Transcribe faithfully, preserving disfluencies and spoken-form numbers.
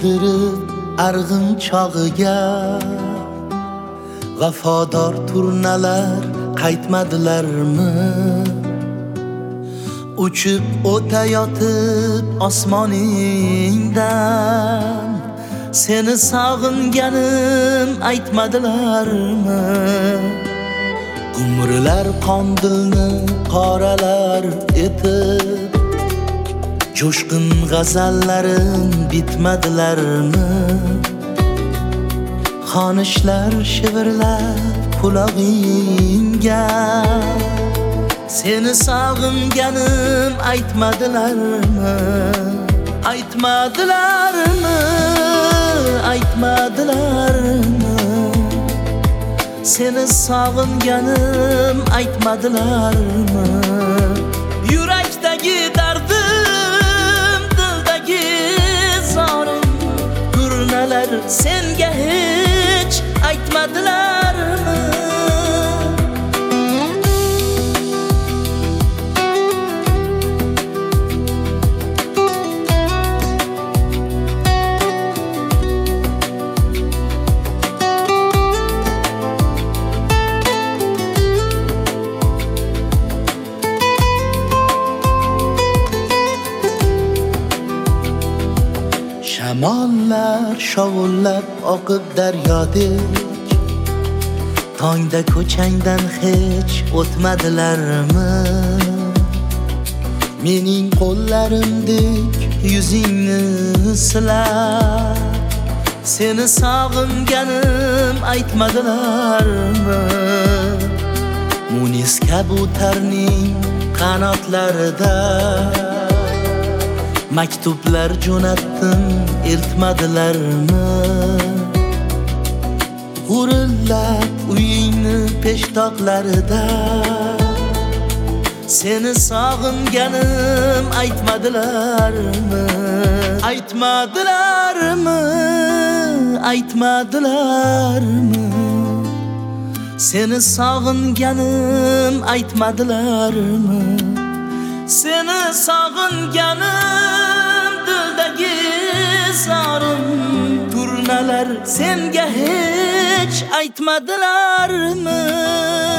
o'tirib arg'in chog'iga vafodor turnalar qaytmadilarmi? Uchib o'tayotib osmoningdan seni sog'inganim aytmadilarmi? Umrlar qondilni qoralar etib jo'shqin g'azallarim bitmadilarmi? Xonishlar shivirlab qulog'ingga seni sog'inganim aytmadilarmi? Aytmadilarmi? Aytmadilarmi? Seni sog'inganim aytmadilarmi? Yurakdagi dardim, dildagi zorim, turnalar senga hech aytmadilarmi? Shamollar shovullab oqib daryodek tongda ko'changdan hech o'tmadilarmi? Mening qo'llarimdek yuzingni silab seni sog'inganim aytmadilarmi? Munis kabutarning qanotlarida maktublar jo'natdim, eltmadilarmi? G'urillab uyingni peshtoqlarida seni sog'inganim aytmadilarmi? Aytmadilarmi? Aytmadilarmi? Seni sog'inganim aytmadilarmi? Seni sog'inganim dildagi zorim, turnalar senga hech aytmadilarmi?